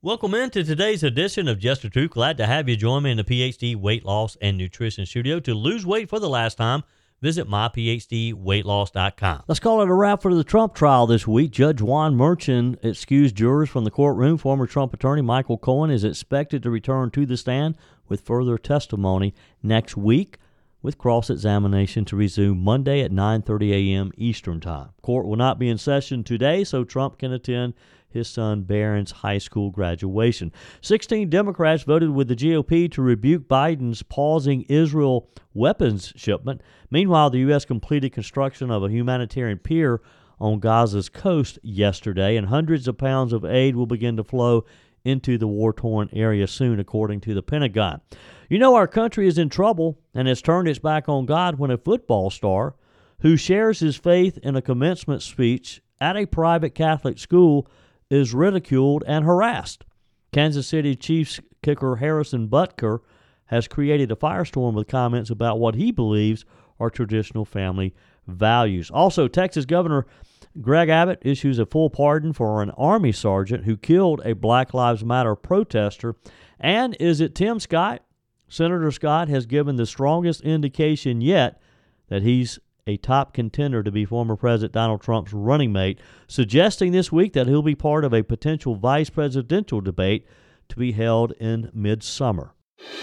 Welcome into today's edition of Just the Truth. Glad to have you join me in the PhD Weight Loss and Nutrition Studio. To lose weight for the last time, visit myphdweightloss.com. Let's call it a wrap for the Trump trial this week. Judge Juan Merchan excused jurors from the courtroom. Former Trump attorney Michael Cohen is expected to return to the stand with further testimony next week, with cross-examination to resume Monday at 9:30 a.m. Eastern Time. Court will not be in session today, so Trump can attend his son Barron's high school graduation. 16 Democrats voted with the GOP to rebuke Biden's pausing Israel weapons shipment. Meanwhile, the U.S. completed construction of a humanitarian pier on Gaza's coast yesterday, and hundreds of pounds of aid will begin to flow into the war-torn area soon, according to the Pentagon. You know, our country is in trouble and has turned its back on God when a football star who shares his faith in a commencement speech at a private Catholic school is ridiculed and harassed. Kansas City Chiefs kicker Harrison Butker has created a firestorm with comments about what he believes are traditional family values. Also, Texas Governor Greg Abbott issues a full pardon for an Army sergeant who killed a Black Lives Matter protester. And is it Tim Scott? Senator Scott has given the strongest indication yet that he's a top contender to be former President Donald Trump's running mate, suggesting this week that he'll be part of a potential vice presidential debate to be held in midsummer.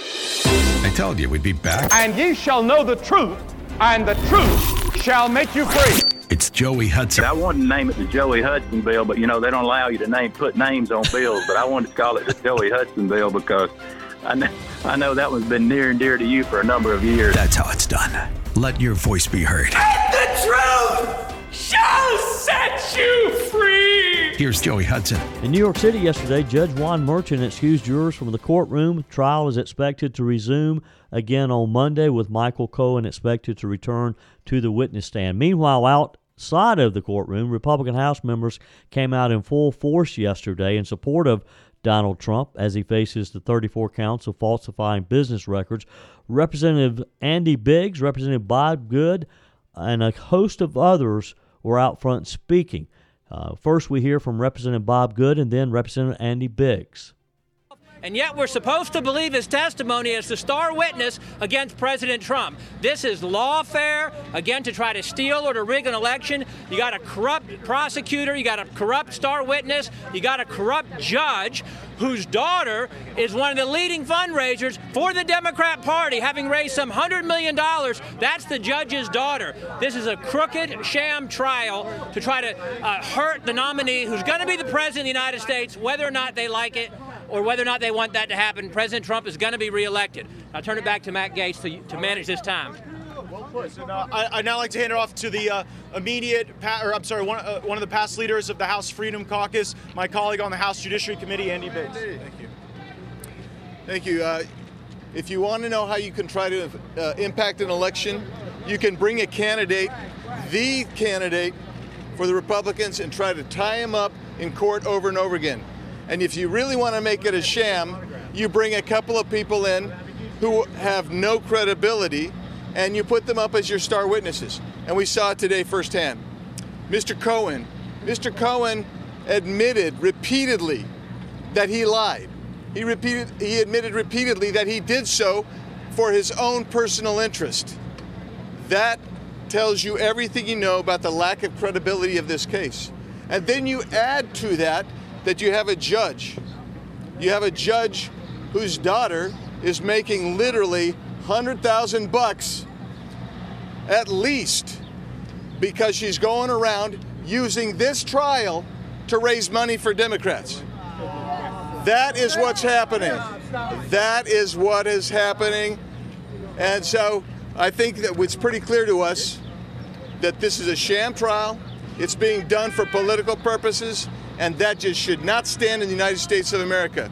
I told you we'd be back. And ye shall know the truth, and the truth shall make you free. It's Joey Hudson. I wanted to name it the Joey Hudson Bill, but, you know, they don't allow you to put names on bills, but I wanted to call it the Joey Hudson Bill because I know that one's been near and dear to you for a number of years. That's how it's done. Let your voice be heard. And the truth shall set you free. Here's Joey Hudson. In New York City yesterday, Judge Juan Merchan excused jurors from the courtroom. Trial is expected to resume again on Monday, with Michael Cohen expected to return to the witness stand. Meanwhile, outside of the courtroom, Republican House members came out in full force yesterday in support of Donald Trump as he faces the 34 counts of falsifying business records. Representative Andy Biggs, Representative Bob Good, and a host of others were out front speaking. First, we hear from Representative Bob Good and then Representative Andy Biggs. And yet we're supposed to believe his testimony as the star witness against President Trump. This is lawfare, again, to try to steal or to rig an election. You got a corrupt prosecutor, you got a corrupt star witness, you got a corrupt judge whose daughter is one of the leading fundraisers for the Democrat Party, having raised some $100 million. That's the judge's daughter. This is a crooked sham trial to try to hurt the nominee who's going to be the president of the United States, whether or not they like it or whether or not they want that to happen. President Trump is going to be reelected. I'll turn it back to Matt Gaetz to manage this time. I'd now like to hand it off to the one of the past leaders of the House Freedom Caucus, my colleague on the House Judiciary Committee, Andy Biggs. Thank you. Thank you. If you want to know how you can try to impact an election, you can bring a candidate, the candidate for the Republicans, and try to tie him up in court over and over again. And if you really want to make it a sham, you bring a couple of people in who have no credibility, and you put them up as your star witnesses. And we saw it today firsthand. Mr. Cohen admitted repeatedly that he lied. He admitted repeatedly that he did so for his own personal interest. That tells you everything you know about the lack of credibility of this case. And then you add to that you have a judge. You have a judge whose daughter is making literally $100,000 at least because she's going around using this trial to raise money for Democrats. That is what's happening. That is what is happening. And so I think that it's pretty clear to us that this is a sham trial. It's being done for political purposes, and that just should not stand in the United States of America.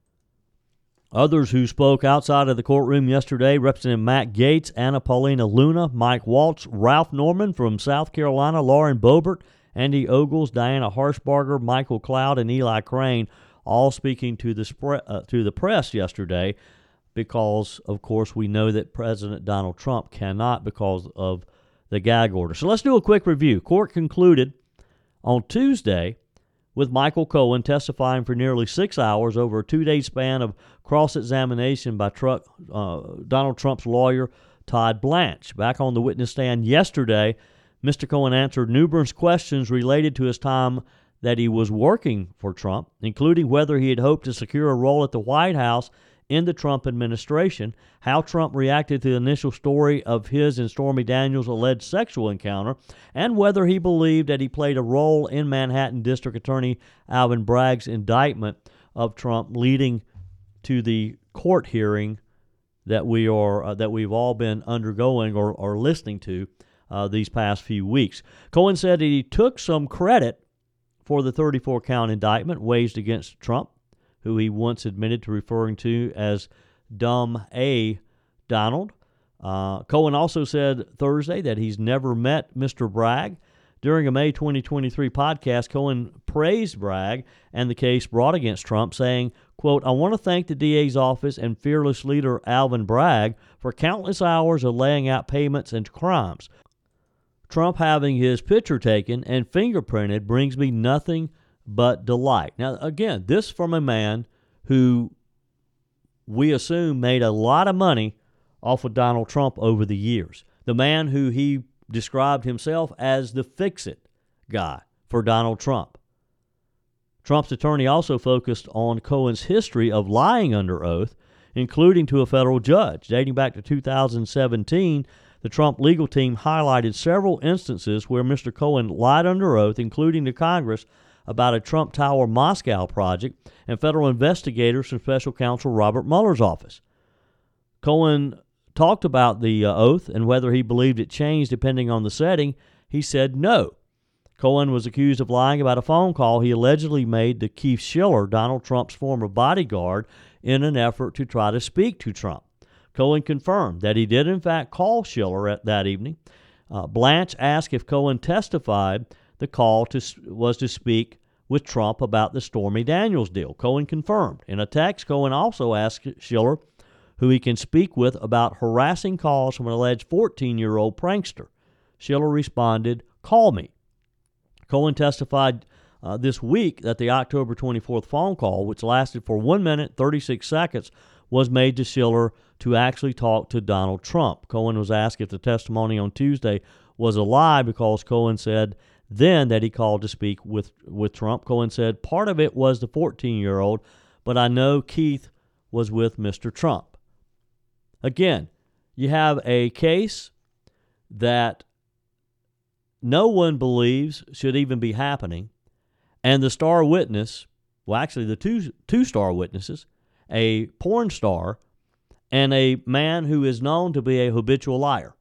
Others who spoke outside of the courtroom yesterday, Representative Matt Gaetz, Anna Paulina Luna, Mike Waltz, Ralph Norman from South Carolina, Lauren Boebert, Andy Ogles, Diana Harshbarger, Michael Cloud, and Eli Crane, all speaking to the press yesterday because, of course, we know that President Donald Trump cannot because of the gag order. So let's do a quick review. Court concluded on Tuesday with Michael Cohen testifying for nearly 6 hours over a 2-day span of cross-examination by Donald Trump's lawyer, Todd Blanche. Back on the witness stand yesterday, Mr. Cohen answered numerous questions related to his time that he was working for Trump, including whether he had hoped to secure a role at the White House in the Trump administration, how Trump reacted to the initial story of his and Stormy Daniels' alleged sexual encounter, and whether he believed that he played a role in Manhattan District Attorney Alvin Bragg's indictment of Trump, leading to the court hearing that we've all been undergoing or listening to these past few weeks. Cohen said that he took some credit for the 34-count indictment waged against Trump, who he once admitted to referring to as Dumb A. Donald. Cohen also said Thursday that he's never met Mr. Bragg. During a May 2023 podcast, Cohen praised Bragg and the case brought against Trump, saying, quote, "I want to thank the DA's office and fearless leader Alvin Bragg for countless hours of laying out payments and crimes. Trump having his picture taken and fingerprinted brings me nothing but delight." Now, again, this from a man who we assume made a lot of money off of Donald Trump over the years. The man who he described himself as the fix-it guy for Donald Trump. Trump's attorney also focused on Cohen's history of lying under oath, including to a federal judge. Dating back to 2017, the Trump legal team highlighted several instances where Mr. Cohen lied under oath, including to Congress, about a Trump Tower Moscow project and federal investigators from special counsel Robert Mueller's office. Cohen talked about the oath and whether he believed it changed depending on the setting. He said no. Cohen was accused of lying about a phone call he allegedly made to Keith Schiller, Donald Trump's former bodyguard, in an effort to try to speak to Trump. Cohen confirmed that he did in fact call Schiller that evening. Blanche asked if Cohen testified the call was to speak with Trump about the Stormy Daniels deal. Cohen confirmed. In a text, Cohen also asked Schiller who he can speak with about harassing calls from an alleged 14-year-old prankster. Schiller responded, "Call me." Cohen testified this week that the October 24th phone call, which lasted for 1 minute, 36 seconds, was made to Schiller to actually talk to Donald Trump. Cohen was asked if the testimony on Tuesday was a lie because Cohen said then that he called to speak with Trump. Cohen said, "Part of it was the 14-year-old, but I know Keith was with Mr. Trump." Again, you have a case that no one believes should even be happening, and the star witness, well, actually the two star witnesses, a porn star and a man who is known to be a habitual liar.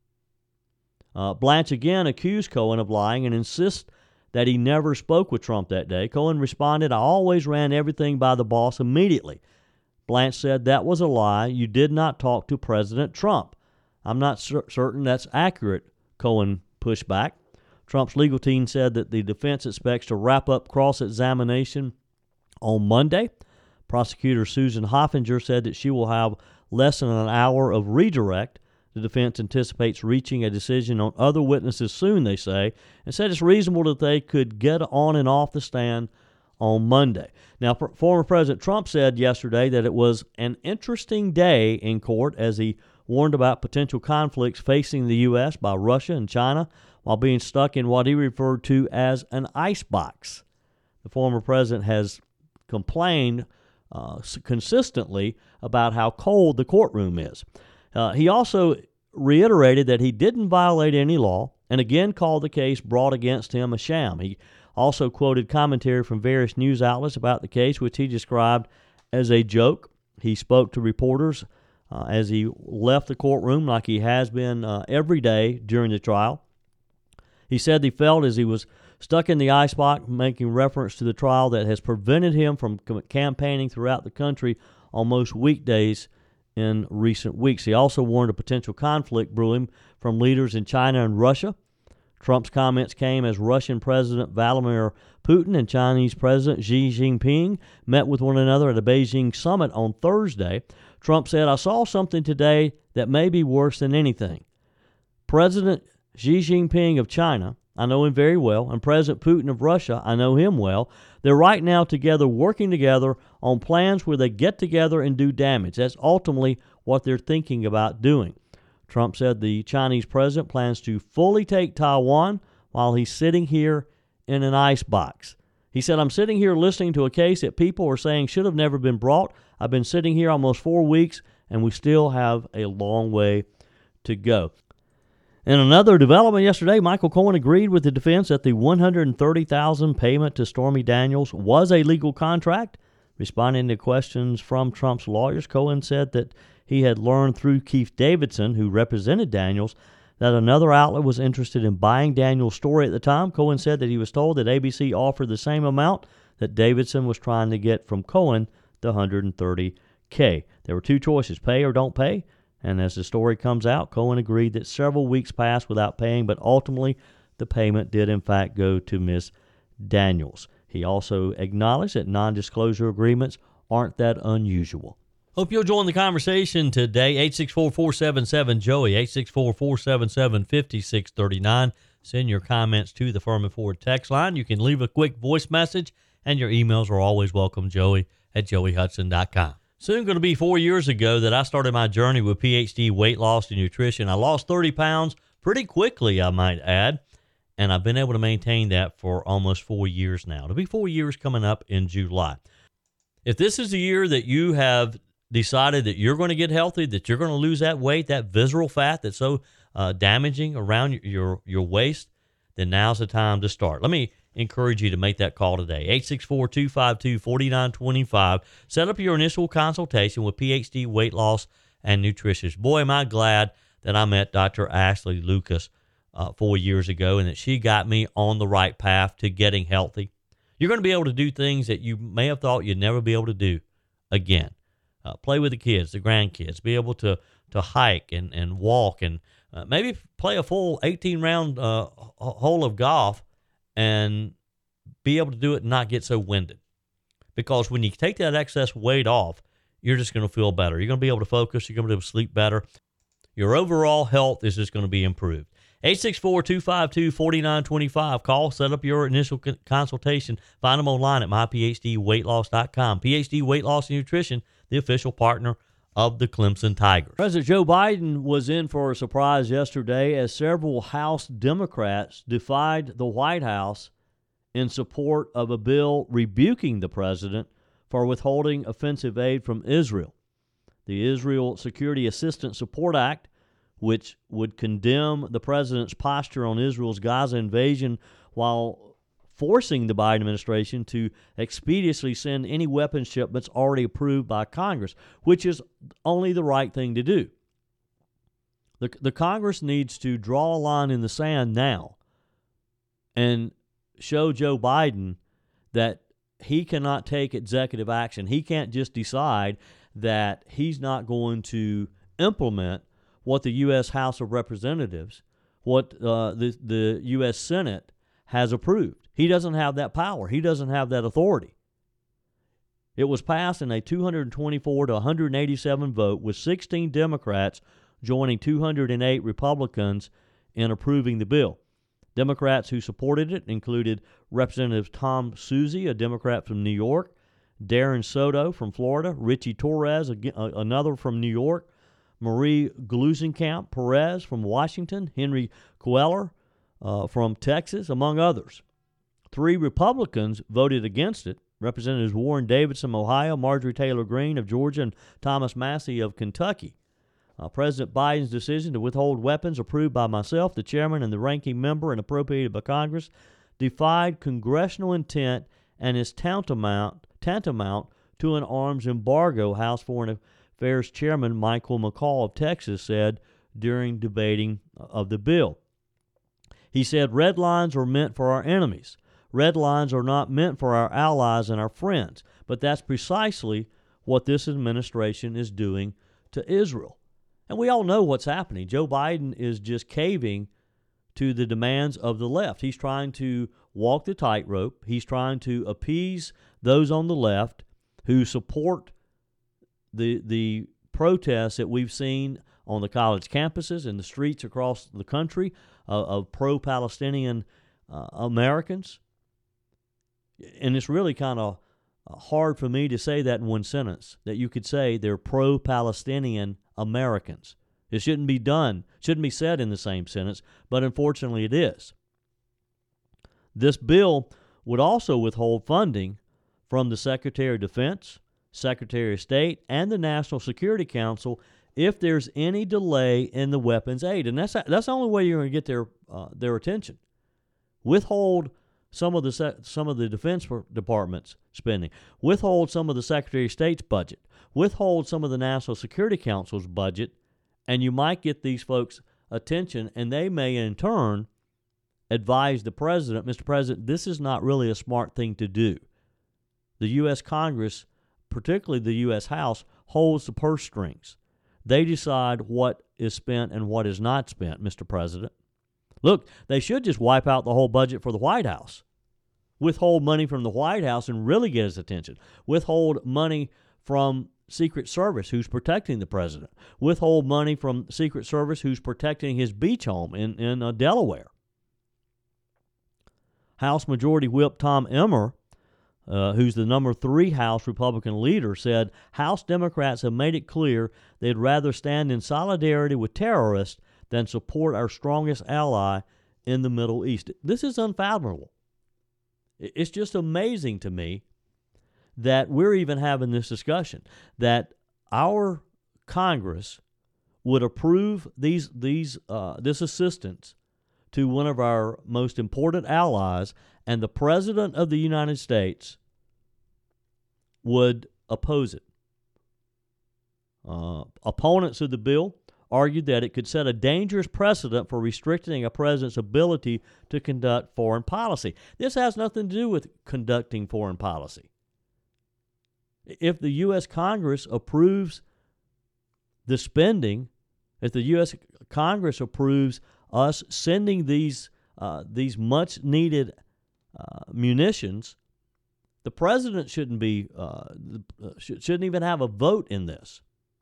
Blanche again accused Cohen of lying and insists that he never spoke with Trump that day. Cohen responded, "I always ran everything by the boss immediately." Blanche said that was a lie. You did not talk to President Trump. "I'm not certain that's accurate," Cohen pushed back. Trump's legal team said that the defense expects to wrap up cross-examination on Monday. Prosecutor Susan Hoffinger said that she will have less than an hour of redirect. The defense anticipates reaching a decision on other witnesses soon, they say, and said it's reasonable that they could get on and off the stand on Monday. Now, former President Trump said yesterday that it was an interesting day in court as he warned about potential conflicts facing the U.S. by Russia and China while being stuck in what he referred to as an icebox. The former president has complained consistently about how cold the courtroom is. He also reiterated that he didn't violate any law and again called the case brought against him a sham. He also quoted commentary from various news outlets about the case, which he described as a joke. He spoke to reporters as he left the courtroom like he has been every day during the trial. He said he felt as he was stuck in the icebox, making reference to the trial that has prevented him from campaigning throughout the country on most weekdays in recent weeks. He also warned of potential conflict brewing from leaders in China and Russia. Trump's comments came as Russian President Vladimir Putin and Chinese President Xi Jinping met with one another at a Beijing summit on Thursday. Trump said, "I saw something today that may be worse than anything. President Xi Jinping of China I know him very well, and President Putin of Russia, I know him well. They're right now together, working together on plans where they get together and do damage. That's ultimately what they're thinking about doing. Trump said the Chinese president plans to fully take Taiwan while he's sitting here in an icebox. He said, I'm sitting here listening to a case that people are saying should have never been brought. I've been sitting here almost 4 weeks, and we still have a long way to go. In another development yesterday, Michael Cohen agreed with the defense that the $130,000 payment to Stormy Daniels was a legal contract. Responding to questions from Trump's lawyers, Cohen said that he had learned through Keith Davidson, who represented Daniels, that another outlet was interested in buying Daniels' story at the time. Cohen said that he was told that ABC offered the same amount that Davidson was trying to get from Cohen, the $130K. There were two choices, pay or don't pay. And as the story comes out, Cohen agreed that several weeks passed without paying, but ultimately the payment did in fact go to Miss Daniels. He also acknowledged that non-disclosure agreements aren't that unusual. Hope you'll join the conversation today. 864-477-JOEY, 864-477-5639. Send your comments to the Furman Ford text line. You can leave a quick voice message, and your emails are always welcome, joey@joeyhudson.com. Soon going to be 4 years ago that I started my journey with PhD weight loss and nutrition. I lost 30 pounds pretty quickly, I might add, and I've been able to maintain that for almost 4 years now. It'll be 4 years coming up in July. If this is the year that you have decided that you're going to get healthy, that you're going to lose that weight, that visceral fat that's so damaging around your waist, then now's the time to start. Let me encourage you to make that call today. 864-252-4925. Set up your initial consultation with PhD Weight Loss and Nutritionist. Boy, am I glad that I met Dr. Ashley Lucas 4 years ago and that she got me on the right path to getting healthy. You're going to be able to do things that you may have thought you'd never be able to do again. Play with the kids, the grandkids, be able to hike and walk and maybe play a full 18-round hole of golf and be able to do it and not get so winded. Because when you take that excess weight off, you're just going to feel better. You're going to be able to focus. You're going to be able to sleep better. Your overall health is just going to be improved. 864-252-4925. Call, set up your initial consultation. Find them online at myphdweightloss.com. PhD Weight Loss and Nutrition, the official partner of the Clemson Tigers. President Joe Biden was in for a surprise yesterday as several House Democrats defied the White House in support of a bill rebuking the president for withholding offensive aid from Israel. The Israel Security Assistance Support Act, which would condemn the president's posture on Israel's Gaza invasion while forcing the Biden administration to expeditiously send any weapons shipments already approved by Congress, which is only the right thing to do. The Congress needs to draw a line in the sand now and show Joe Biden that he cannot take executive action. He can't just decide that he's not going to implement what the U.S. House of Representatives, what the U.S. Senate has approved. He doesn't have that power. He doesn't have that authority. It was passed in a 224 to 187 vote, with 16 Democrats joining 208 Republicans in approving the bill. Democrats who supported it included Representative Tom Suozzi, a Democrat from New York, Darren Soto from Florida, Richie Torres, another from New York, Marie Gluesenkamp Perez from Washington, Henry Cuellar from Texas, among others. 3 Republicans voted against it, Representatives Warren Davidson of Ohio, Marjorie Taylor Greene of Georgia, and Thomas Massie of Kentucky. President Biden's decision to withhold weapons approved by myself, the chairman, and the ranking member and appropriated by Congress defied congressional intent and is tantamount to an arms embargo, House Foreign Affairs Chairman Michael McCaul of Texas said during debating of the bill. He said, red lines are meant for our enemies. Red lines are not meant for our allies and our friends. But that's precisely what this administration is doing to Israel. And we all know what's happening. Joe Biden is just caving to the demands of the left. He's trying to walk the tightrope. He's trying to appease those on the left who support the protests that we've seen on the college campuses and the streets across the country of pro-Palestinian Americans. And it's really kind of hard for me to say that in one sentence, that you could say they're pro-Palestinian Americans. It shouldn't be said in the same sentence, but unfortunately it is. This bill would also withhold funding from the Secretary of Defense, Secretary of State, and the National Security Council if there's any delay in the weapons aid. And that's the only way you're going to get their attention. Withhold some of the Defense Department's spending. Withhold some of the Secretary of State's budget. Withhold some of the National Security Council's budget, and you might get these folks' attention, and they may in turn advise the president, Mr. President, this is not really a smart thing to do. The U.S. Congress, particularly the U.S. House, holds the purse strings. They decide what is spent and what is not spent, Mr. President. Look, they should just wipe out the whole budget for the White House. Withhold money from the White House and really get his attention. Withhold money from Secret Service, who's protecting the president. Withhold money from Secret Service, who's protecting his beach home in Delaware. House Majority Whip Tom Emmer, who's the number 3 House Republican leader, said House Democrats have made it clear they'd rather stand in solidarity with terrorists than support our strongest ally in the Middle East. This is unfathomable. It's just amazing to me that we're even having this discussion, that our Congress would approve this assistance to one of our most important allies, and the President of the United States would oppose it. Opponents of the bill argued that it could set a dangerous precedent for restricting a president's ability to conduct foreign policy. This has nothing to do with conducting foreign policy. If the U.S. Congress approves the spending, if the U.S. Congress approves us sending these much-needed munitions, the president shouldn't even have a vote in this.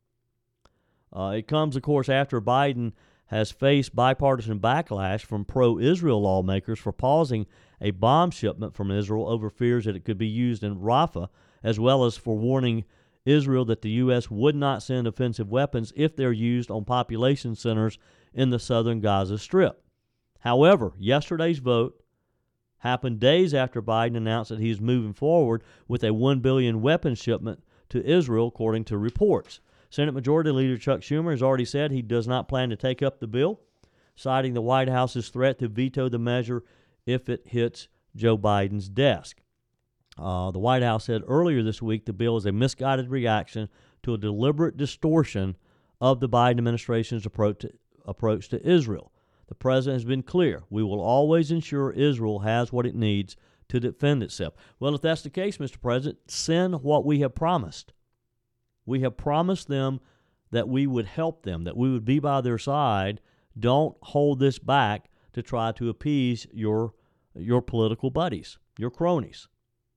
It comes, of course, after Biden has faced bipartisan backlash from pro-Israel lawmakers for pausing a bomb shipment from Israel over fears that it could be used in Rafah, as well as for warning Israel that the U.S. would not send offensive weapons if they're used on population centers in the southern Gaza Strip. However, yesterday's vote happened days after Biden announced that he is moving forward with a $1 billion weapons shipment to Israel, according to reports. Senate Majority Leader Chuck Schumer has already said he does not plan to take up the bill, citing the White House's threat to veto the measure if it hits Joe Biden's desk. The White House said earlier this week the bill is a misguided reaction to a deliberate distortion of the Biden administration's approach to Israel. The president has been clear. We will always ensure Israel has what it needs to defend itself. Well, if that's the case, Mr. President, send what we have promised. We have promised them that we would help them, that we would be by their side. Don't hold this back to try to appease your political buddies, your cronies.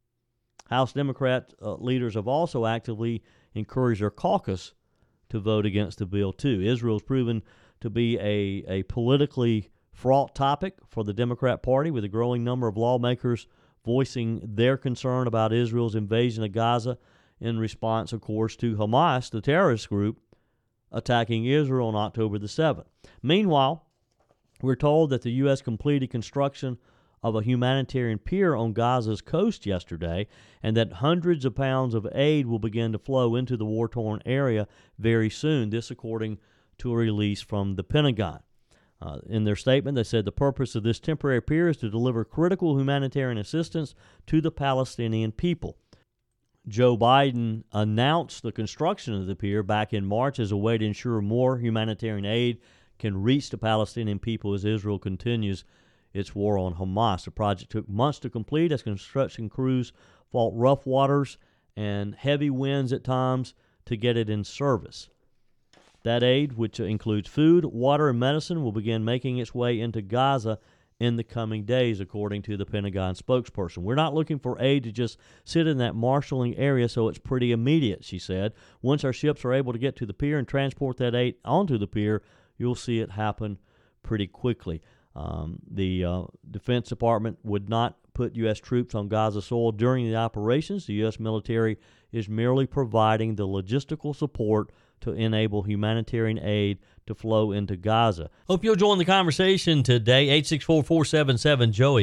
House Democrat leaders have also actively encouraged their caucus to vote against the bill, too. Israel's proven to be a politically fraught topic for the Democrat Party, with a growing number of lawmakers voicing their concern about Israel's invasion of Gaza in response, of course, to Hamas, the terrorist group, attacking Israel on October the 7th. Meanwhile, we're told that the U.S. completed construction of a humanitarian pier on Gaza's coast yesterday, and that hundreds of pounds of aid will begin to flow into the war-torn area very soon, this according to a release from the Pentagon. In their statement, they said the purpose of this temporary pier is to deliver critical humanitarian assistance to the Palestinian people. Joe Biden announced the construction of the pier back in March as a way to ensure more humanitarian aid can reach the Palestinian people as Israel continues its war on Hamas. The project took months to complete as construction crews fought rough waters and heavy winds at times to get it in service. That aid, which includes food, water, and medicine, will begin making its way into Gaza in the coming days, according to the Pentagon spokesperson. We're not looking for aid to just sit in that marshaling area, so it's pretty immediate, she said. Once our ships are able to get to the pier and transport that aid onto the pier, you'll see it happen pretty quickly. The Defense Department would not put U.S. troops on Gaza soil during the operations. The U.S. military is merely providing the logistical support to enable humanitarian aid to flow into Gaza. Hope you'll join the conversation today. 864-477-JOEY,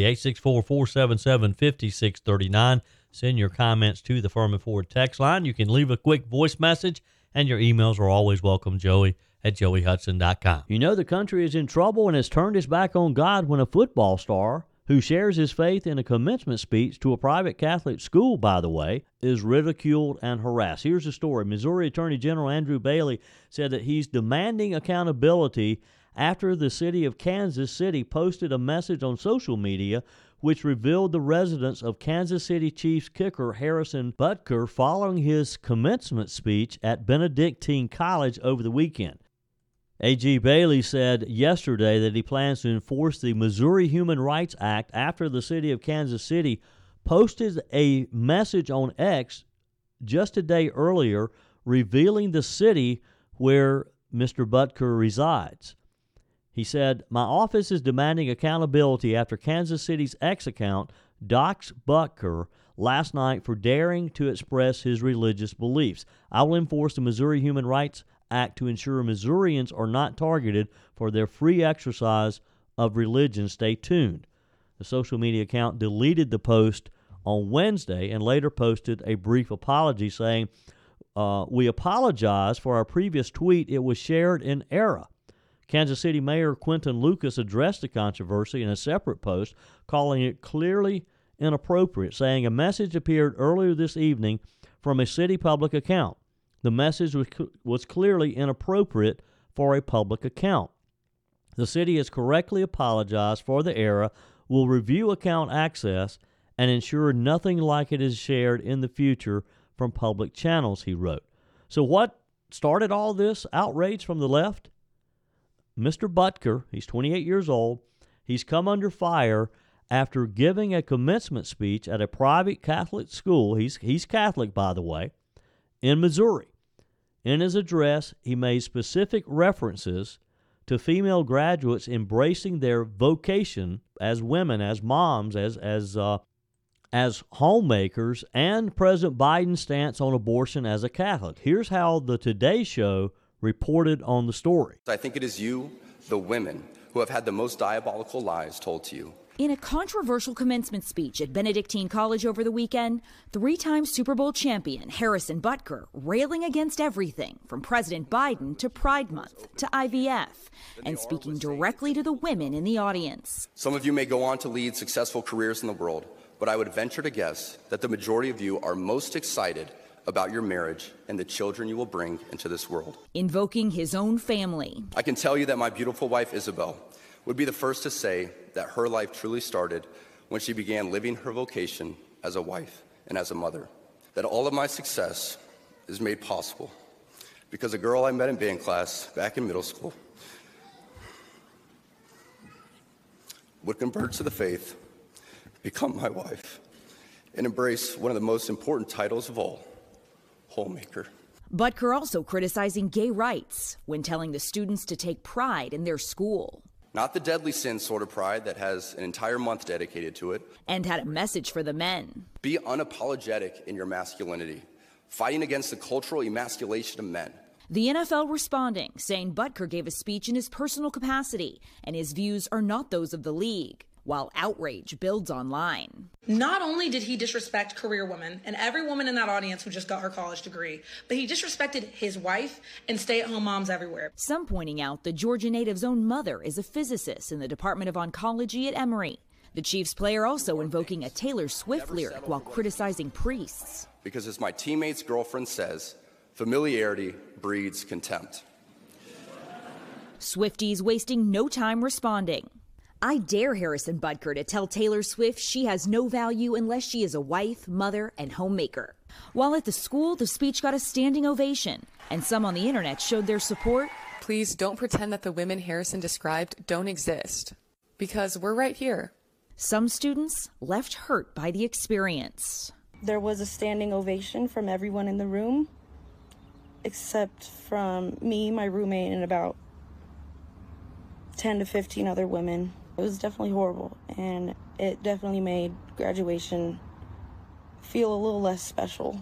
864-477-5639. Send your comments to the Furman Ford text line. You can leave a quick voice message, and your emails are always welcome, joey@joeyhudson.com. You know the country is in trouble and has turned its back on God when a football star, who shares his faith in a commencement speech to a private Catholic school, by the way, is ridiculed and harassed. Here's the story. Missouri Attorney General Andrew Bailey said that he's demanding accountability after the city of Kansas City posted a message on social media which revealed the residence of Kansas City Chiefs kicker Harrison Butker following his commencement speech at Benedictine College over the weekend. A.G. Bailey said yesterday that he plans to enforce the Missouri Human Rights Act after the city of Kansas City posted a message on X just a day earlier revealing the city where Mr. Butker resides. He said, "My office is demanding accountability after Kansas City's X account doxed Butker last night for daring to express his religious beliefs. I will enforce the Missouri Human Rights Act to ensure Missourians are not targeted for their free exercise of religion. Stay tuned." The social media account deleted the post on Wednesday and later posted a brief apology saying, "We apologize for our previous tweet. It was shared in error." Kansas City Mayor Quinton Lucas addressed the controversy in a separate post, calling it clearly inappropriate, saying a message appeared earlier this evening from a city public account. The message was clearly inappropriate for a public account. The city has correctly apologized for the error, will review account access, and ensure nothing like it is shared in the future from public channels, he wrote. So what started all this outrage from the left? Mr. Butker, he's 28 years old. He's come under fire after giving a commencement speech at a private Catholic school. He's Catholic, by the way, in Missouri. In his address, he made specific references to female graduates embracing their vocation as women, as moms, as homemakers, and President Biden's stance on abortion as a Catholic. Here's how the Today Show reported on the story. I think it is you, the women, who have had the most diabolical lies told to you. In a controversial commencement speech at Benedictine College over the weekend, three-time Super Bowl champion Harrison Butker railing against everything from President Biden to Pride Month to IVF and speaking directly to the women in the audience. Some of you may go on to lead successful careers in the world, but I would venture to guess that the majority of you are most excited about your marriage and the children you will bring into this world. Invoking his own family. I can tell you that my beautiful wife, Isabel, would be the first to say that her life truly started when she began living her vocation as a wife and as a mother. That all of my success is made possible because a girl I met in band class back in middle school would convert to the faith, become my wife, and embrace one of the most important titles of all, homemaker. Butker also criticizing gay rights when telling the students to take pride in their school. Not the deadly sin sort of pride that has an entire month dedicated to it. And had a message for the men. Be unapologetic in your masculinity, fighting against the cultural emasculation of men. The NFL responding, saying Butker gave a speech in his personal capacity, and his views are not those of the league, while outrage builds online. Not only did he disrespect career women and every woman in that audience who just got her college degree, but he disrespected his wife and stay-at-home moms everywhere. Some pointing out the Georgia native's own mother is a physicist in the Department of Oncology at Emory. The Chiefs player also invoking a Taylor Swift lyric while criticizing priests. Because as my teammate's girlfriend says, familiarity breeds contempt. Swifties wasting no time responding. I dare Harrison Butker to tell Taylor Swift she has no value unless she is a wife, mother, and homemaker. While at the school, the speech got a standing ovation, and some on the internet showed their support. Please don't pretend that the women Harrison described don't exist, because we're right here. Some students left hurt by the experience. There was a standing ovation from everyone in the room, except from me, my roommate, and about 10 to 15 other women. It was definitely horrible, and it definitely made graduation feel a little less special.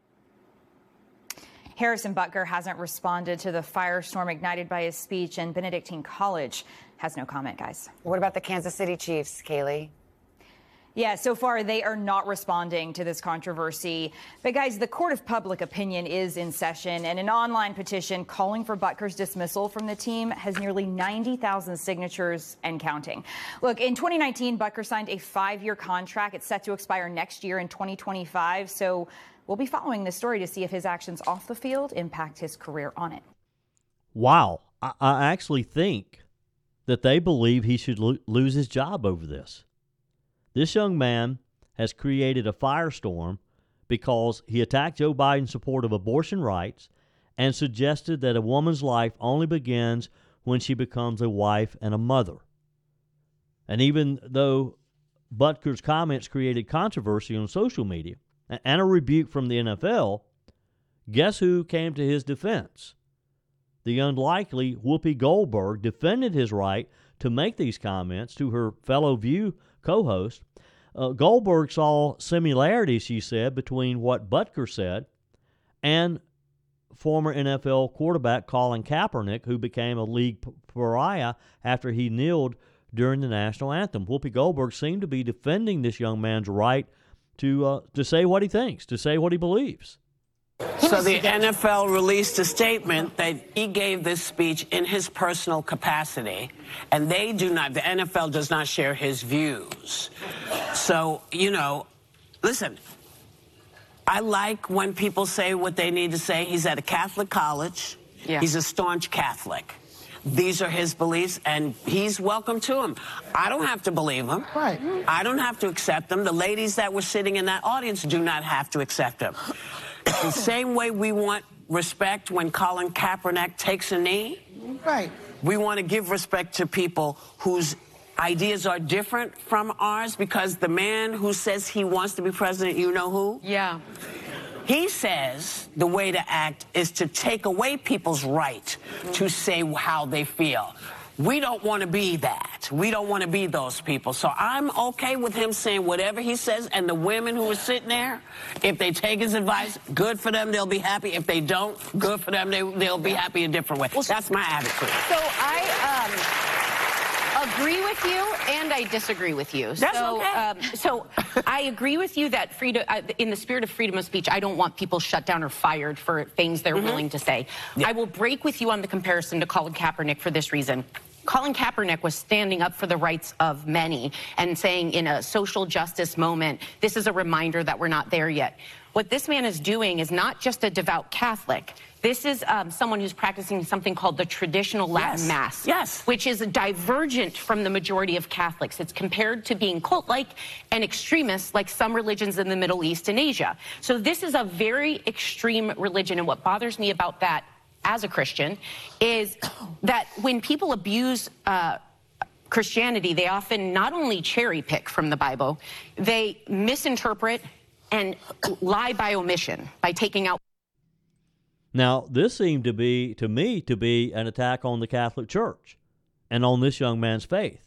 Harrison Butker hasn't responded to the firestorm ignited by his speech, and Benedictine College has no comment, guys. What about the Kansas City Chiefs, Kaylee? Yeah, so far they are not responding to this controversy. But guys, the court of public opinion is in session, and an online petition calling for Butker's dismissal from the team has nearly 90,000 signatures and counting. Look, in 2019, Butker signed a 5-year contract. It's set to expire next year in 2025. So we'll be following this story to see if his actions off the field impact his career on it. Wow. I actually think that they believe he should lose his job over this. This young man has created a firestorm because he attacked Joe Biden's support of abortion rights and suggested that a woman's life only begins when she becomes a wife and a mother. And even though Butker's comments created controversy on social media and a rebuke from the NFL, guess who came to his defense? The unlikely Whoopi Goldberg defended his right to make these comments to her fellow View co-host. Goldberg saw similarities, she said, between what Butker said and former NFL quarterback Colin Kaepernick, who became a league pariah after he kneeled during the national anthem. Whoopi Goldberg seemed to be defending this young man's right to say what he thinks, to say what he believes. So the NFL released a statement that he gave this speech in his personal capacity, and they do not, the NFL does not share his views. So, you know, listen, I like when people say what they need to say. He's at a Catholic college. Yeah. He's a staunch Catholic. These are his beliefs, and he's welcome to them. I don't have to believe him. Right. I don't have to accept them. The ladies that were sitting in that audience do not have to accept them. The same way we want respect when Colin Kaepernick takes a knee. Right. We want to give respect to people whose ideas are different from ours, because the man who says he wants to be president, you know who? Yeah. He says the way to act is to take away people's right to say how they feel. We don't want to be that. We don't want to be those people. So I'm okay with him saying whatever he says, and the women who are sitting there, if they take his advice, good for them, they'll be happy. If they don't, good for them, they'll be happy a different way. Well, that's my attitude. So I agree with you, and I disagree with you. That's okay. So I agree with you that freedom, in the spirit of freedom of speech, I don't want people shut down or fired for things they're willing to say. Yeah. I will break with you on the comparison to Colin Kaepernick for this reason. Colin Kaepernick was standing up for the rights of many and saying in a social justice moment, this is a reminder that we're not there yet. What this man is doing is not just a devout Catholic. This is someone who's practicing something called the traditional Latin Mass, which is divergent from the majority of Catholics. It's compared to being cult-like and extremist like some religions in the Middle East and Asia. So this is a very extreme religion, and what bothers me about that as a Christian is that when people abuse Christianity, they often not only cherry pick from the Bible, they misinterpret and lie by omission, by taking out. Now, this seemed to me to be an attack on the Catholic Church and on this young man's faith.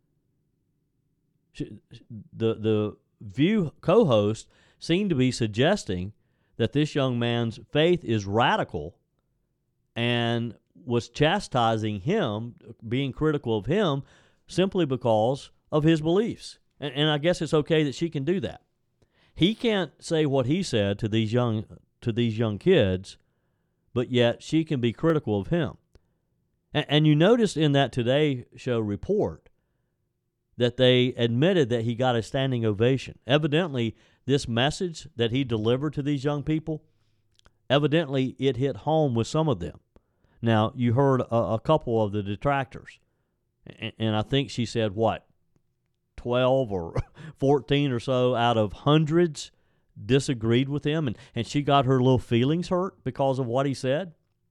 The View co-host seemed to be suggesting that this young man's faith is radical and was chastising him, being critical of him, simply because of his beliefs. And I guess it's okay that she can do that. He can't say what he said to these young kids, but yet she can be critical of him. And you noticed in that Today Show report that they admitted that he got a standing ovation. Evidently, this message that he delivered to these young people, evidently it hit home with some of them. Now, you heard a couple of the detractors, and I think she said, 12 or 14 or so out of hundreds disagreed with him, and she got her little feelings hurt because of what he said.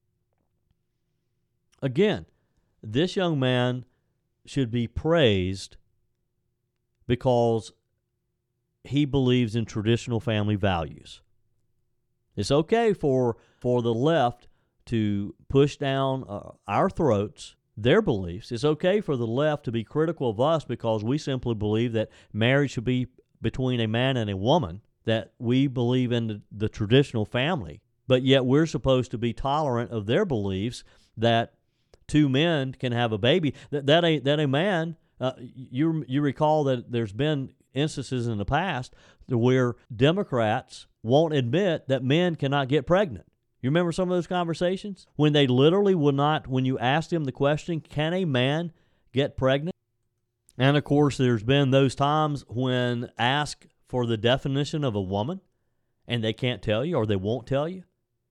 Again, this young man should be praised because he believes in traditional family values. It's okay for the left to push down our throats their beliefs. It's okay for the left to be critical of us because we simply believe that marriage should be between a man and a woman, that we believe in the traditional family, but yet we're supposed to be tolerant of their beliefs that two men can have a baby. That a man, you recall that there's been instances in the past where Democrats won't admit that men cannot get pregnant. You remember some of those conversations? When they literally would not, when you asked them the question, can a man get pregnant? And of course, there's been those times when asked for the definition of a woman and they can't tell you or they won't tell you.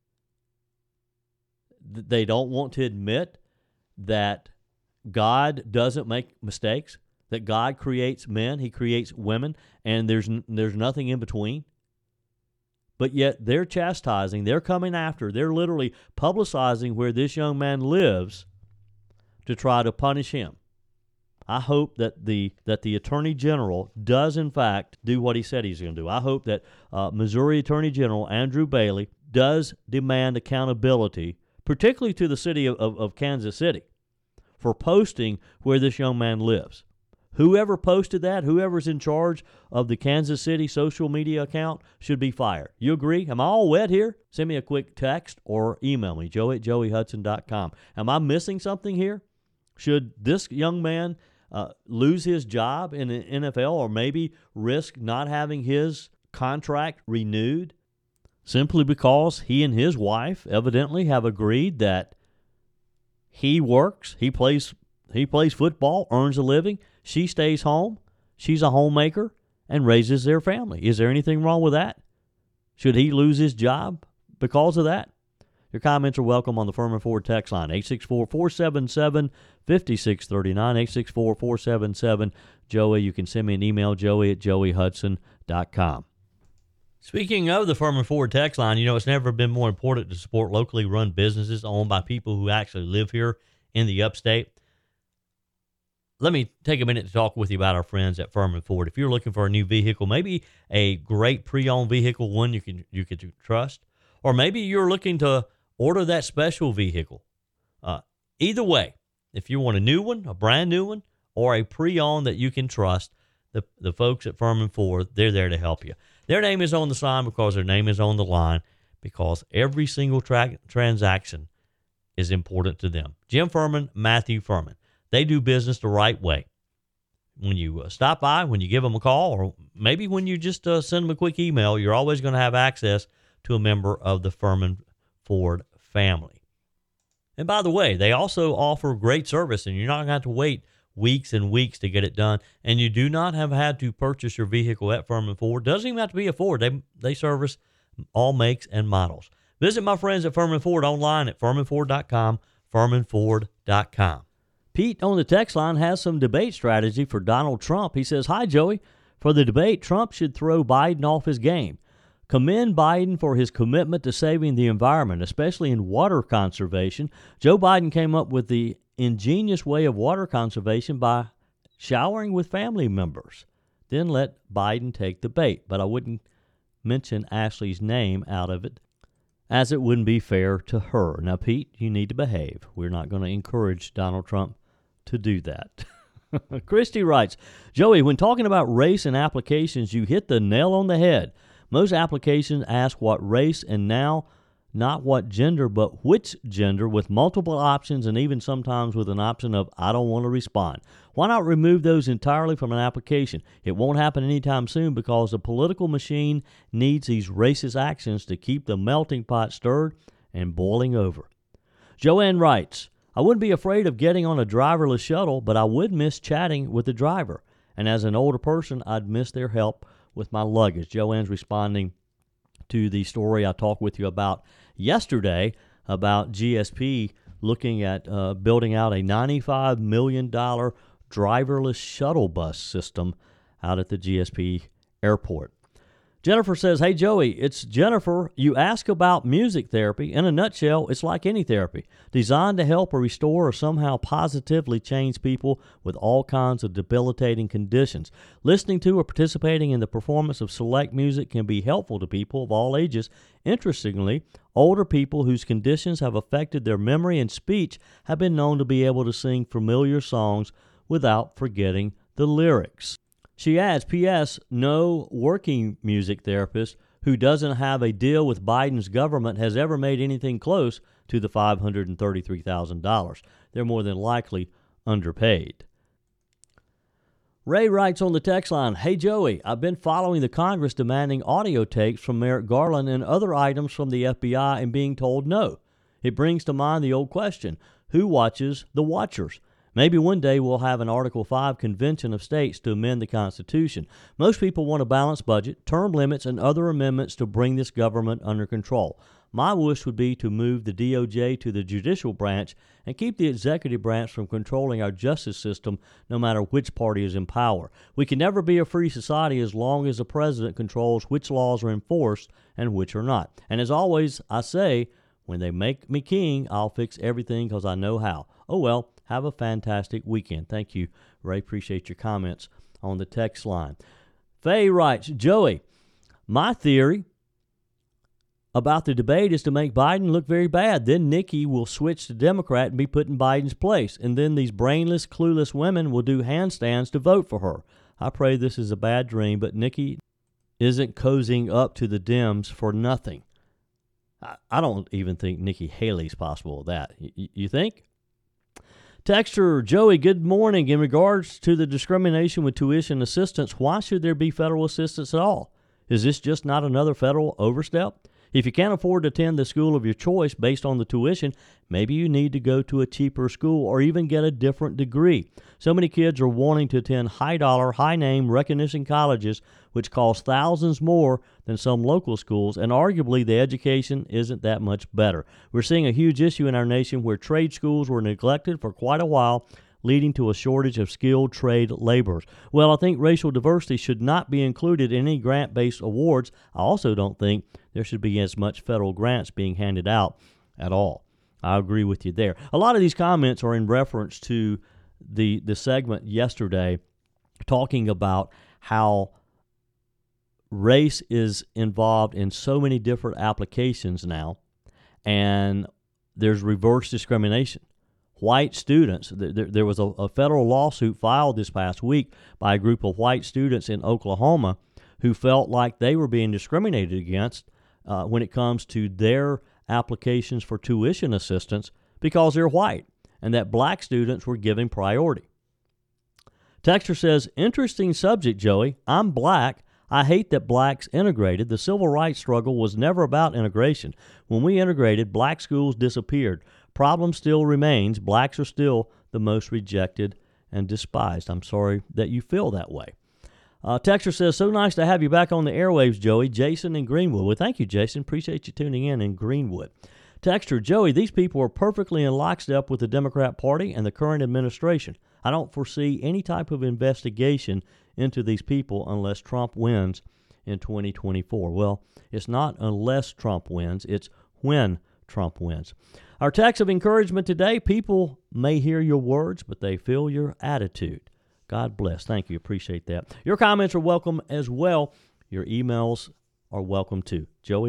They don't want to admit that God doesn't make mistakes, that God creates men, he creates women, and there's nothing in between. But yet they're chastising, they're coming after, they're literally publicizing where this young man lives to try to punish him. I hope that the Attorney General does, in fact, do what he said he's going to do. I hope that Missouri Attorney General Andrew Bailey does demand accountability, particularly to the city of Kansas City, for posting where this young man lives. Whoever posted that, whoever's in charge of the Kansas City social media account should be fired. You agree? Am I all wet here? Send me a quick text or email me, joe@joeyhudson.com. Am I missing something here? Should this young man lose his job in the NFL or maybe risk not having his contract renewed simply because he and his wife evidently have agreed that he works, he plays football, earns a living, she stays home, she's a homemaker, and raises their family. Is there anything wrong with that? Should he lose his job because of that? Your comments are welcome on the Furman Ford text line, 864-477-5639, 864-477-JOEY. You can send me an email, joey@joeyhudson.com. Speaking of the Furman Ford text line, it's never been more important to support locally run businesses owned by people who actually live here in the upstate. Let me take a minute to talk with you about our friends at Furman Ford. If you're looking for a new vehicle, maybe a great pre-owned vehicle, one you can trust, or maybe you're looking to order that special vehicle. Either way, if you want a new one, a brand new one, or a pre-owned that you can trust, the folks at Furman Ford, they're there to help you. Their name is on the sign because their name is on the line, because every single transaction is important to them. Jim Furman, Matthew Furman. They do business the right way. When you stop by, when you give them a call, or maybe when you just send them a quick email, you're always going to have access to a member of the Furman Ford family. And by the way, they also offer great service, and you're not going to have to wait weeks and weeks to get it done. And you do not have had to purchase your vehicle at Furman Ford. Doesn't even have to be a Ford. They service all makes and models. Visit my friends at Furman Ford online at furmanford.com, furmanford.com. Pete on the text line has some debate strategy for Donald Trump. He says, "Hi, Joey. For the debate, Trump should throw Biden off his game. Commend Biden for his commitment to saving the environment, especially in water conservation. Joe Biden came up with the ingenious way of water conservation by showering with family members. Then let Biden take the bait." But I wouldn't mention Ashley's name out of it, as it wouldn't be fair to her. Now, Pete, you need to behave. We're not going to encourage Donald Trump to do that. Christy writes, "Joey, when talking about race and applications, you hit the nail on the head. Most applications ask what race and now not what gender, but which gender, with multiple options and even sometimes with an option of I don't want to respond. Why not remove those entirely from an application? It won't happen anytime soon because the political machine needs these racist actions to keep the melting pot stirred and boiling over." Joanne writes, "I wouldn't be afraid of getting on a driverless shuttle, but I would miss chatting with the driver. And as an older person, I'd miss their help with my luggage." Joanne's responding to the story I talked with you about yesterday about GSP looking at building out a $95 million driverless shuttle bus system out at the GSP airport. Jennifer says, hey, Joey, it's Jennifer. You ask about music therapy. In a nutshell, it's like any therapy, designed to help or restore or somehow positively change people with all kinds of debilitating conditions. Listening to or participating in the performance of select music can be helpful to people of all ages. Interestingly, older people whose conditions have affected their memory and speech have been known to be able to sing familiar songs without forgetting the lyrics. She adds, P.S., no working music therapist who doesn't have a deal with Biden's government has ever made anything close to the $533,000. They're more than likely underpaid. Ray writes on the text line, hey, Joey, I've been following the Congress demanding audio tapes from Merrick Garland and other items from the FBI and being told no. It brings to mind the old question, who watches the watchers? Maybe one day we'll have an Article 5 convention of states to amend the Constitution. Most people want a balanced budget, term limits, and other amendments to bring this government under control. My wish would be to move the DOJ to the judicial branch and keep the executive branch from controlling our justice system no matter which party is in power. We can never be a free society as long as the president controls which laws are enforced and which are not. And as always, I say, when they make me king, I'll fix everything because I know how. Oh, well, have a fantastic weekend. Thank you, Ray. Appreciate your comments on the text line. Faye writes, Joey, my theory about the debate is to make Biden look very bad. Then Nikki will switch to Democrat and be put in Biden's place. And then these brainless, clueless women will do handstands to vote for her. I pray this is a bad dream, but Nikki isn't cozying up to the Dems for nothing. I don't even think Nikki Haley's possible with that. You think? Texter Joey, good morning. In regards to the discrimination with tuition assistance, why should there be federal assistance at all? Is this just not another federal overstep? If you can't afford to attend the school of your choice based on the tuition, maybe you need to go to a cheaper school or even get a different degree. So many kids are wanting to attend high-dollar, high-name recognition colleges, which cost thousands more than some local schools, and arguably the education isn't that much better. We're seeing a huge issue in our nation where trade schools were neglected for quite a while, leading to a shortage of skilled trade laborers. Well, I think racial diversity should not be included in any grant-based awards. I also don't think there should be as much federal grants being handed out at all. I agree with you there. A lot of these comments are in reference to the segment yesterday talking about how race is involved in so many different applications now, and there's reverse discrimination. White students, there was a federal lawsuit filed this past week by a group of white students in Oklahoma who felt like they were being discriminated against when it comes to their applications for tuition assistance because they're white, and that black students were given priority. Texter says, interesting subject, Joey. I'm black. I hate that blacks integrated. The civil rights struggle was never about integration. When we integrated, black schools disappeared. Problem still remains. Blacks are still the most rejected and despised. I'm sorry that you feel that way. Texter says, so nice to have you back on the airwaves, Joey. Jason in Greenwood. Well, thank you, Jason. Appreciate you tuning in Greenwood. Texter, Joey, these people are perfectly in lockstep with the Democrat Party and the current administration. I don't foresee any type of investigation into these people unless Trump wins in 2024. Well, it's not unless Trump wins, it's when Trump wins. Our text of encouragement today, people may hear your words, but they feel your attitude. God bless. Thank you. Appreciate that. Your comments are welcome as well. Your emails are welcome too.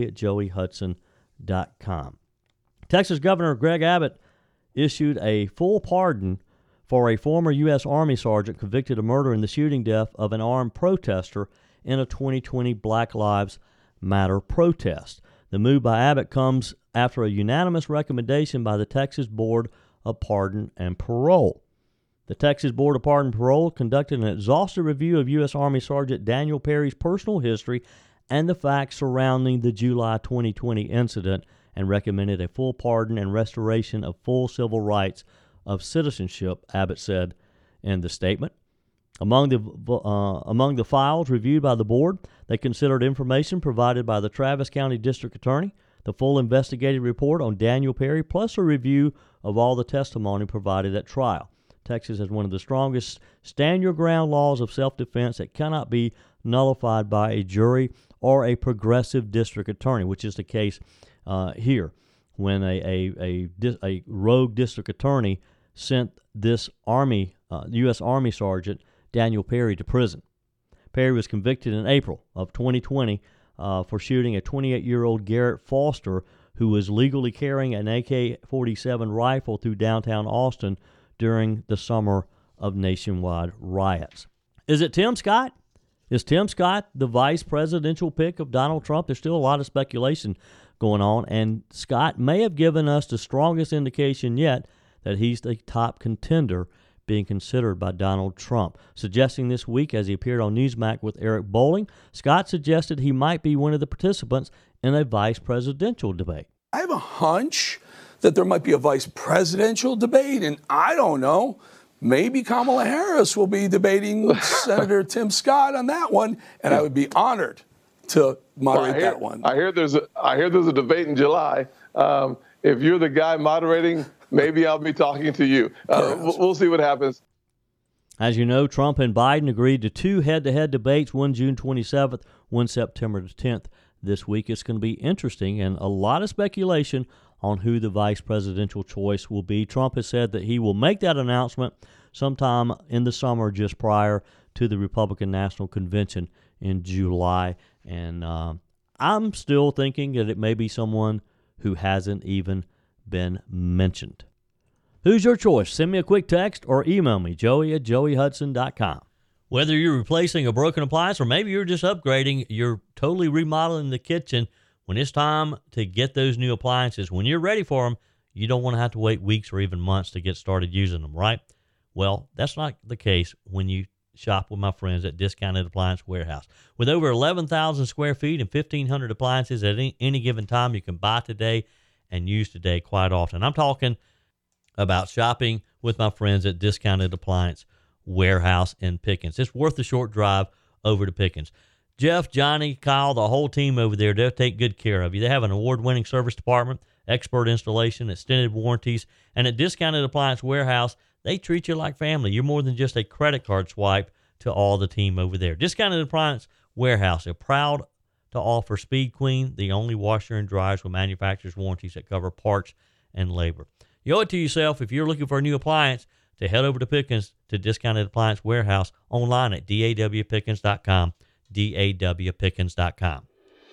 Joey@joeyhudson.com. Texas Governor Greg Abbott issued a full pardon for a former U.S. Army sergeant convicted of murder in the shooting death of an armed protester in a 2020 Black Lives Matter protest. The move by Abbott comes after a unanimous recommendation by the Texas Board of Pardon and Parole. The Texas Board of Pardon and Parole conducted an exhaustive review of U.S. Army Sergeant Daniel Perry's personal history and the facts surrounding the July 2020 incident and recommended a full pardon and restoration of full civil rights of citizenship, Abbott said in the statement. Among the files reviewed by the board, they considered information provided by the Travis County District Attorney, the full investigative report on Daniel Perry, plus a review of all the testimony provided at trial. Texas has one of the strongest stand-your-ground laws of self-defense that cannot be nullified by a jury or a progressive district attorney, which is the case here, when a rogue district attorney sent this U.S. Army Sergeant Daniel Perry to prison. Perry was convicted in April of 2020 for shooting a 28-year-old Garrett Foster, who was legally carrying an AK-47 rifle through downtown Austin during the summer of nationwide riots. Is it Tim Scott? Is Tim Scott the vice presidential pick of Donald Trump? There's still a lot of speculation going on, and Scott may have given us the strongest indication yet that he's the top contender being considered by Donald Trump. Suggesting this week, as he appeared on Newsmax with Eric Bolling, Scott suggested he might be one of the participants in a vice presidential debate. I have a hunch that there might be a vice presidential debate, and I don't know, maybe Kamala Harris will be debating Senator Tim Scott on that one, and I would be honored to moderate that one. I hear there's a debate in July. If you're the guy moderating, maybe I'll be talking to you. We'll see what happens. As you know, Trump and Biden agreed to 2 head-to-head debates, one June 27th, one September 10th. This week it's going to be interesting, and a lot of speculation on who the vice presidential choice will be. Trump has said that he will make that announcement sometime in the summer, just prior to the Republican National Convention in July. And I'm still thinking that it may be someone who hasn't even been mentioned. Who's your choice? Send me a quick text or email me, joey@joeyhudson.com. Whether you're replacing a broken appliance or maybe you're just upgrading, you're totally remodeling the kitchen, when it's time to get those new appliances, when you're ready for them, you don't want to have to wait weeks or even months to get started using them, right? Well, that's not the case when you shop with my friends at Discounted Appliance Warehouse. With over 11,000 square feet and 1,500 appliances at any given time, you can buy today and use today quite often. I'm talking about shopping with my friends at Discounted Appliance Warehouse in Pickens. It's worth the short drive over to Pickens. Jeff, Johnny, Kyle, the whole team over there, they'll take good care of you. They have an award-winning service department, expert installation, extended warranties, and at Discounted Appliance Warehouse, they treat you like family. You're more than just a credit card swipe to all the team over there. Discounted Appliance Warehouse are proud to offer Speed Queen, the only washer and dryers with manufacturer's warranties that cover parts and labor. You owe it to yourself, if you're looking for a new appliance, to head over to Pickens to Discounted Appliance Warehouse online at dawpickens.com, dawpickens.com.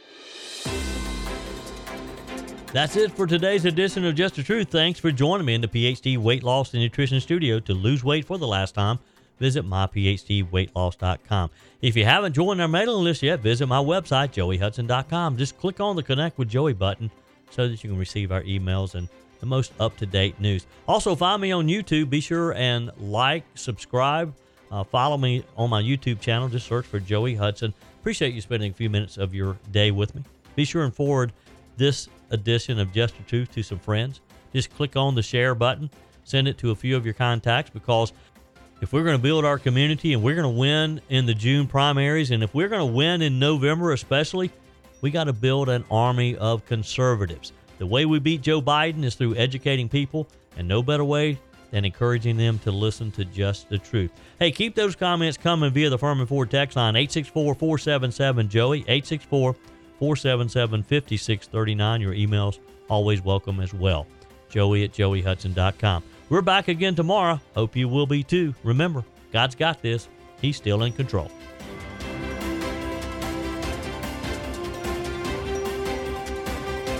That's it for today's edition of Just the Truth. Thanks for joining me in the PhD Weight Loss and Nutrition Studio. To lose weight for the last time, visit myphdweightloss.com. If you haven't joined our mailing list yet, visit my website, joeyhudson.com. Just click on the Connect with Joey button so that you can receive our emails and the most up-to-date news. Also, find me on YouTube. Be sure and like, subscribe, follow me on my YouTube channel. Just search for Joey Hudson. Appreciate you spending a few minutes of your day with me. Be sure and forward this edition of Just the Truth to some friends. Just click on the share button. Send it to a few of your contacts, because if we're going to build our community and we're going to win in the June primaries, and if we're going to win in November especially, we got to build an army of conservatives. The way we beat Joe Biden is through educating people, and no better way than encouraging them to listen to Just the Truth. Hey, keep those comments coming via the Furman Ford text line, 864-477-JOEY, 864-477-5639. Your emails always welcome as well. Joey@joeyhudson.com. We're back again tomorrow. Hope you will be too. Remember, God's got this. He's still in control.